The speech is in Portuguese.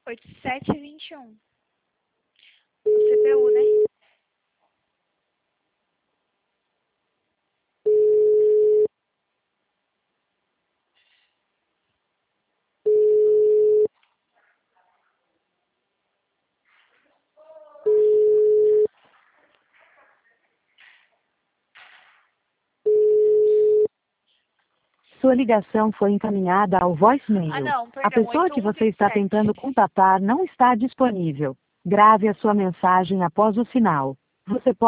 8721. O CPU, né? Sua ligação foi encaminhada ao voicemail. Ah, não, A perdão, pessoa que você está 8127. tentando contatar não está disponível. Grave a sua mensagem após o sinal. Você pode